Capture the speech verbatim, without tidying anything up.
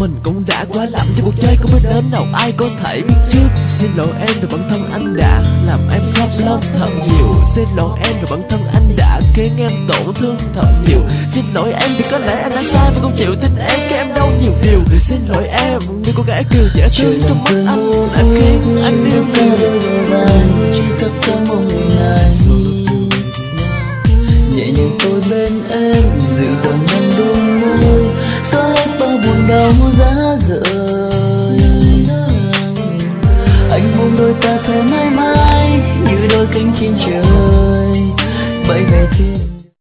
mình cũng đã quá lầm cho cuộc chơi không biết đến nào ai có thể biết trước. Xin lỗi em vì bản thân anh đã làm em khóc lóc thật nhiều. Xin lỗi em vì bản thân anh đã khiến em tổn thương thật nhiều. Xin lỗi em vì có lẽ anh đã sai và không chịu tin em khi em đau nhiều điều. Xin lỗi em vì cô gái cười dễ thương trong mắt anh đã khiến anh yêu nhiều. Chỉ thật thơ mong ngày này nhẹ nhàng tôi bên em, dịu dàng nâng đôi môi, xóa hết bao buồn đau giá rời. Anh mong đôi ta sẽ mãi mãi như đôi cánh trên trời bay về thiên.